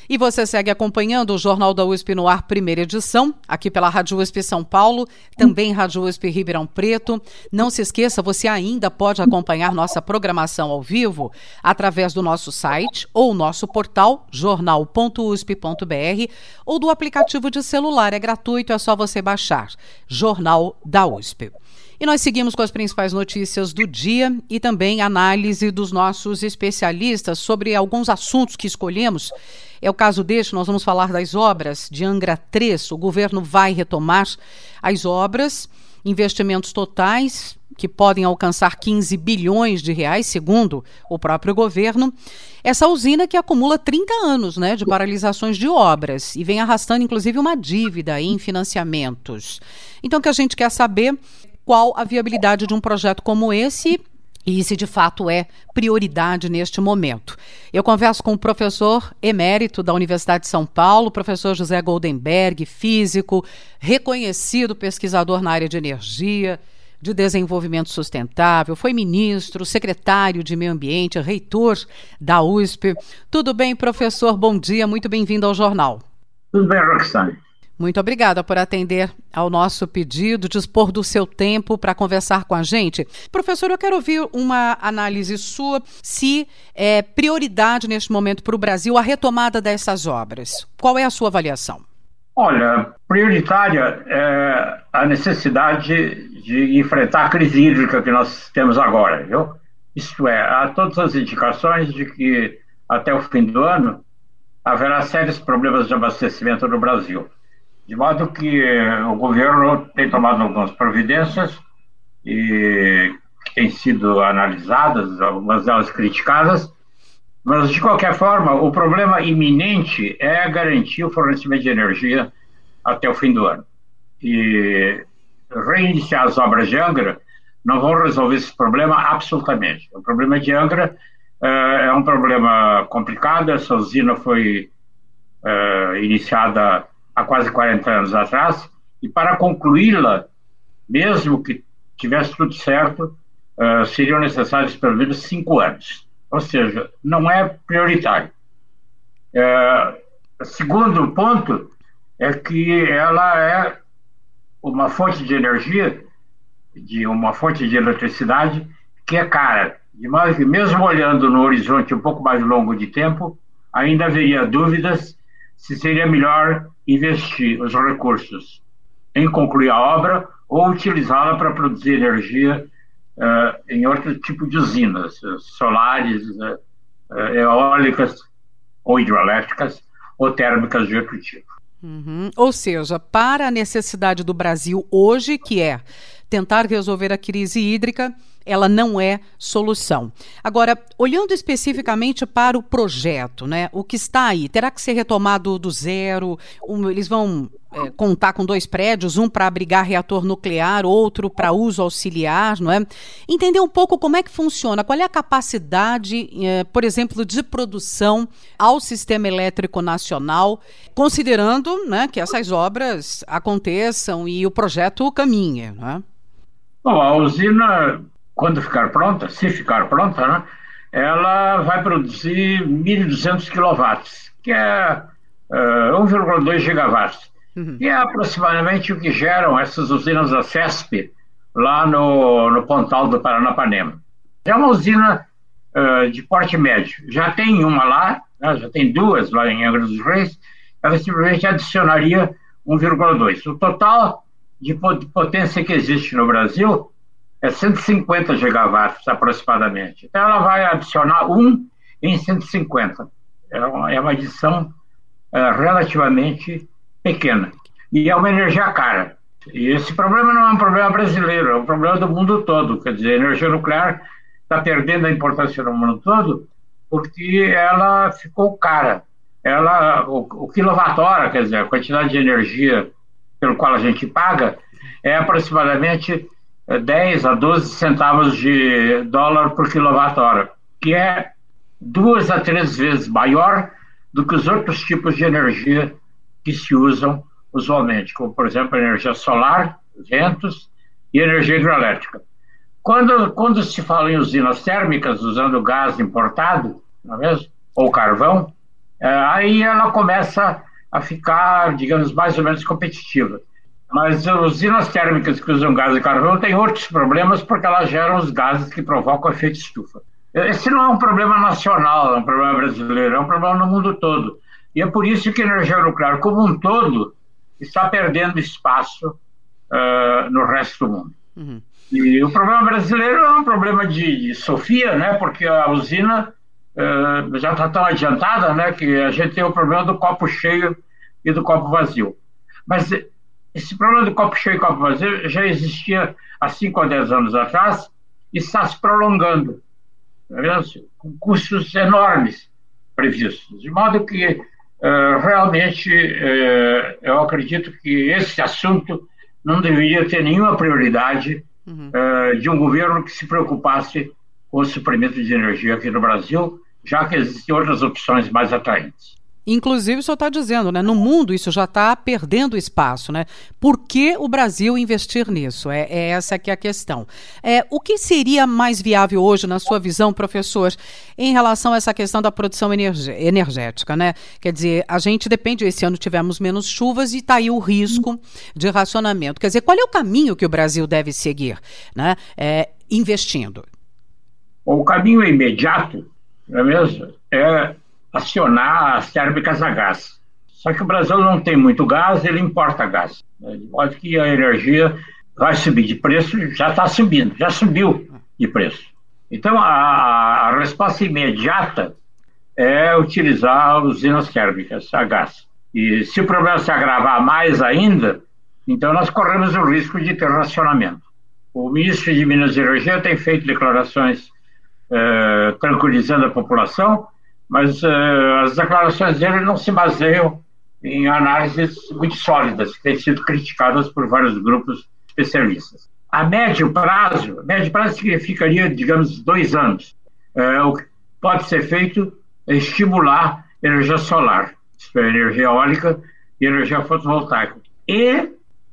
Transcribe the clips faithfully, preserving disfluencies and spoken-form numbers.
E você segue acompanhando o Jornal da U S P no ar, primeira edição, aqui pela Rádio U S P São Paulo, também Rádio U S P Ribeirão Preto. Não se esqueça, você ainda pode acompanhar nossa programação ao vivo através do nosso site ou nosso portal jornal ponto u s p ponto b r ou do aplicativo de celular. É gratuito, é só você baixar. Jornal da U S P. E nós seguimos com as principais notícias do dia e também análise dos nossos especialistas sobre alguns assuntos que escolhemos. É o caso deste, nós vamos falar das obras de Angra três. O governo vai retomar as obras, investimentos totais que podem alcançar quinze bilhões de reais, segundo o próprio governo. Essa usina que acumula trinta anos, né, de paralisações de obras e vem arrastando, inclusive, uma dívida em financiamentos. Então, o que a gente quer saber, qual a viabilidade de um projeto como esse e se de fato é prioridade neste momento. Eu converso com o professor emérito da Universidade de São Paulo, professor José Goldenberg, físico, reconhecido pesquisador na área de energia, de desenvolvimento sustentável, foi ministro, secretário de meio ambiente, reitor da U S P. Tudo bem, professor? Bom dia, muito bem-vindo ao jornal. Tudo bem, Roxane. Muito obrigada por atender ao nosso pedido, dispor do seu tempo para conversar com a gente. Professor, eu quero ouvir uma análise sua se é prioridade neste momento para o Brasil a retomada dessas obras. Qual é a sua avaliação? Olha, prioritária é a necessidade de enfrentar a crise hídrica que nós temos agora, viu? Isto é, há todas as indicações de que até o fim do ano haverá sérios problemas de abastecimento no Brasil. De modo que o governo tem tomado algumas providências e que têm sido analisadas, algumas delas criticadas, mas, de qualquer forma, o problema iminente é garantir o fornecimento de energia até o fim do ano. E reiniciar as obras de Angra não vão resolver esse problema absolutamente. O problema de Angra é, é um problema complicado. Essa usina foi é, iniciada há quase quarenta anos atrás, e para concluí-la, mesmo que tivesse tudo certo, uh, seriam necessários pelo menos cinco anos. Ou seja, não é prioritário. Uh, segundo ponto é que ela é uma fonte de energia, de uma fonte de eletricidade que é cara, de modo que mesmo olhando no horizonte um pouco mais longo de tempo, ainda haveria dúvidas se seria melhor investir os recursos em concluir a obra ou utilizá-la para produzir energia uh, em outro tipo de usinas, uh, solares, uh, uh, eólicas ou hidrelétricas ou térmicas de outro tipo. Uhum. Ou seja, para a necessidade do Brasil hoje, que é tentar resolver a crise hídrica, ela não é solução. Agora, olhando especificamente para o projeto, né, o que está aí, terá que ser retomado do zero? Um, eles vão é, contar com dois prédios, um para abrigar reator nuclear, outro para uso auxiliar, não é? Entender um pouco como é que funciona, qual é a capacidade, é, por exemplo, de produção ao sistema elétrico nacional, considerando, né, que essas obras aconteçam e o projeto caminhe, não é? Bom, a usina, quando ficar pronta, se ficar pronta, né, ela vai produzir mil e duzentos quilowatts, que é uh, um vírgula dois gigawatts. Uhum. E é aproximadamente o que geram essas usinas da CESP lá no, no Pontal do Paranapanema. É uma usina uh, de porte médio. Já tem uma lá, né, já tem duas lá em Angra dos Reis, ela simplesmente adicionaria um vírgula dois. O total de potência que existe no Brasil é cento e cinquenta gigawatts aproximadamente. Então ela vai adicionar um em cento e cinquenta. É uma, é uma adição é, relativamente pequena. E é uma energia cara. E esse problema não é um problema brasileiro, é um problema do mundo todo. Quer dizer, a energia nuclear está perdendo a importância no mundo todo porque ela ficou cara. Ela, o, o quilowatt-hora, quer dizer, a quantidade de energia pelo qual a gente paga, é aproximadamente dez a doze centavos de dólar por quilowatt-hora, que é duas a três vezes maior do que os outros tipos de energia que se usam usualmente, como, por exemplo, a energia solar, ventos e energia hidrelétrica. Quando, quando se fala em usinas térmicas usando gás importado, não é mesmo? Ou carvão, é, aí ela começa a ficar, digamos, mais ou menos competitiva. Mas as usinas térmicas que usam gás e carvão têm outros problemas porque elas geram os gases que provocam o efeito estufa. Esse não é um problema nacional, é um problema brasileiro, é um problema no mundo todo. E é por isso que a energia nuclear, como um todo, está perdendo espaço uh, no resto do mundo. Uhum. E o problema brasileiro é um problema de, de Sofia, né? Porque a usina uh, já está tão adiantada, né? Que a gente tem o problema do copo cheio e do copo vazio. Mas esse problema do copo cheio e copo vazio já existia há cinco ou dez anos atrás e está se prolongando, com custos enormes previstos. De modo que, uh, realmente, uh, eu acredito que esse assunto não deveria ter nenhuma prioridade uhum. uh, de um governo que se preocupasse com o suprimento de energia aqui no Brasil, já que existem outras opções mais atraentes. Inclusive, o senhor está dizendo, né? No mundo isso já está perdendo espaço, né? Por que o Brasil investir nisso? É, é essa que é a questão. É, o que seria mais viável hoje, na sua visão, professor, em relação a essa questão da produção energe- energética, né? Quer dizer, a gente depende, esse ano tivemos menos chuvas e está aí o risco de racionamento. Quer dizer, qual é o caminho que o Brasil deve seguir, né? É, investindo? O caminho imediato, não é mesmo? É acionar as térmicas a gás. Só que o Brasil não tem muito gás, ele importa gás. De modo que a energia vai subir de preço, já está subindo, já subiu de preço. Então, a, a resposta imediata é utilizar usinas térmicas a gás. E se o problema se agravar mais ainda, então nós corremos o risco de ter racionamento. O ministro de Minas e Energia tem feito declarações eh, tranquilizando a população, mas uh, as declarações dele não se baseiam em análises muito sólidas, que têm sido criticadas por vários grupos especialistas. A médio prazo, médio prazo significaria, digamos, dois anos. Uh, o que pode ser feito é estimular energia solar, isto é, energia eólica e energia fotovoltaica, e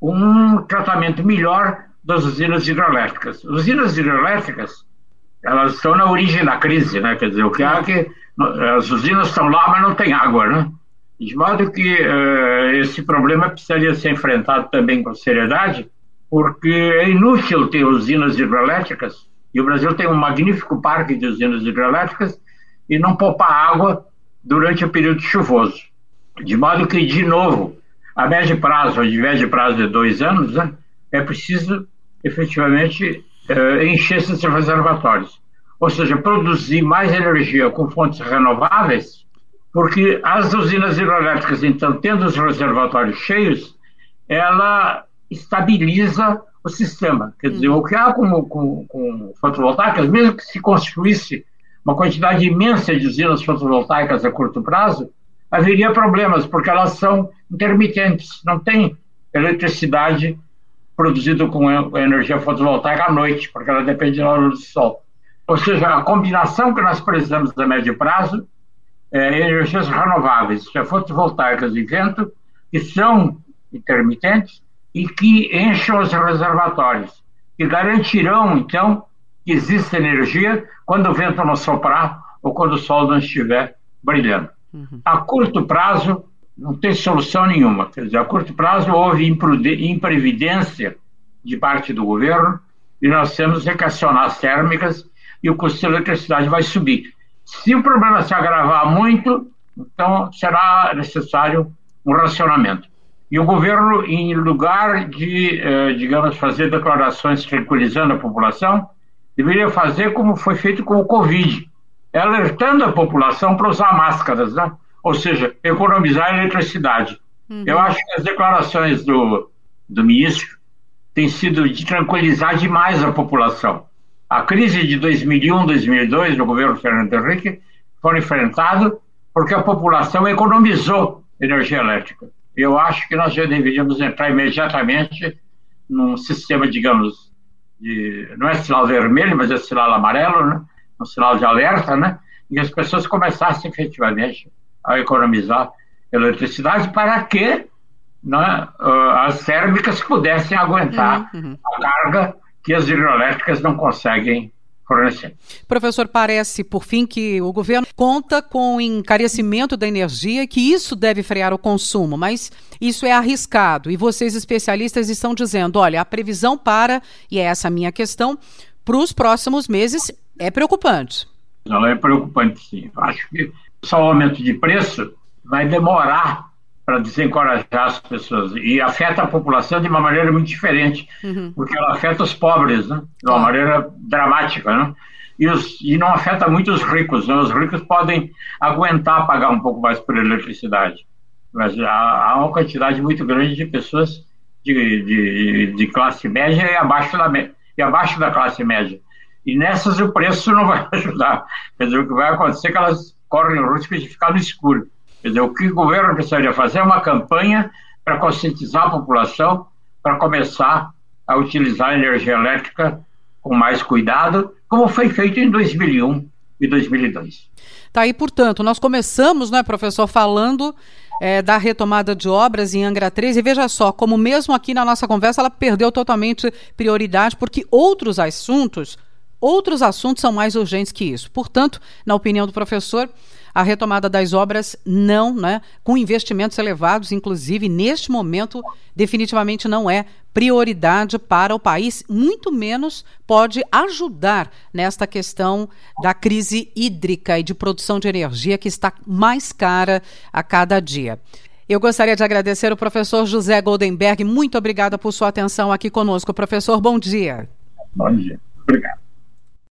um tratamento melhor das usinas hidrelétricas. Usinas hidrelétricas, elas estão na origem da crise, né? Quer dizer, o que há que as usinas estão lá, mas não tem água, né? De modo que uh, esse problema precisaria ser enfrentado também com seriedade, porque é inútil ter usinas hidrelétricas, e o Brasil tem um magnífico parque de usinas hidrelétricas, e não poupar água durante o período chuvoso. De modo que, de novo, a médio prazo, ou de médio prazo de dois anos, né, é preciso, efetivamente, uh, encher esses reservatórios. Ou seja, produzir mais energia com fontes renováveis, porque as usinas hidrelétricas, então, tendo os reservatórios cheios, ela estabiliza o sistema. Quer dizer, o que há com, com, com fotovoltaicas, mesmo que se construísse uma quantidade imensa de usinas fotovoltaicas a curto prazo, haveria problemas, porque elas são intermitentes, não tem eletricidade produzida com energia fotovoltaica à noite, porque ela depende da luz do sol. Ou seja, a combinação que nós precisamos a médio prazo é energias renováveis, seja fotovoltaicas e vento, que são intermitentes e que enchem os reservatórios, que garantirão, então, que exista energia quando o vento não soprar ou quando o sol não estiver brilhando. Uhum. A curto prazo, não tem solução nenhuma. Quer dizer, a curto prazo houve imprevidência de parte do governo e nós temos que acionar as térmicas e o custo da eletricidade vai subir. Se o problema se agravar muito, então será necessário um racionamento. E o governo, em lugar de, eh, digamos, fazer declarações tranquilizando a população, deveria fazer como foi feito com o Covid, alertando a população para usar máscaras, né? Ou seja, economizar eletricidade. Uhum. Eu acho que as declarações do, do ministro têm sido de tranquilizar demais a população. A crise de dois mil e um, dois mil e dois, no governo Fernando Henrique, foi enfrentada porque a população economizou energia elétrica. Eu acho que nós já deveríamos entrar imediatamente num sistema, digamos, de, não é sinal vermelho, mas é sinal amarelo, né? Um sinal de alerta, né? E as pessoas começassem efetivamente a economizar eletricidade para que, né, as térmicas pudessem aguentar uhum, uhum. a carga que as hidrelétricas não conseguem fornecer. Professor, parece, por fim, que o governo conta com o encarecimento da energia e que isso deve frear o consumo, mas isso é arriscado. E vocês, especialistas, estão dizendo, olha, a previsão para, e é essa a minha questão, para os próximos meses é preocupante. Ela é preocupante, sim. Acho que só o aumento de preço vai demorar para desencorajar as pessoas. E afeta a população de uma maneira muito diferente, uhum. porque ela afeta os pobres, né? De uma ah. maneira dramática, né? E, os, e não afeta muito os ricos, né? Os ricos podem aguentar pagar um pouco mais por eletricidade. Mas há, há uma quantidade muito grande de pessoas de, de, de classe média e abaixo, da, e abaixo da classe média. E nessas o preço não vai ajudar. Quer dizer, o que vai acontecer é que elas correm o risco de ficar no escuro. Quer dizer, o que o governo precisaria fazer é uma campanha para conscientizar a população para começar a utilizar a energia elétrica com mais cuidado, como foi feito em dois mil e um e dois mil e dois. Tá aí, portanto, nós começamos, né, professor, falando é, da retomada de obras em Angra três, e veja só, como mesmo aqui na nossa conversa ela perdeu totalmente prioridade, porque outros assuntos, outros assuntos são mais urgentes que isso. Portanto, na opinião do professor, a retomada das obras não, né, com investimentos elevados, inclusive, neste momento, definitivamente não é prioridade para o país, muito menos pode ajudar nesta questão da crise hídrica e de produção de energia que está mais cara a cada dia. Eu gostaria de agradecer o professor José Goldenberg. Muito obrigada por sua atenção aqui conosco. Professor, bom dia. Bom dia. Obrigado.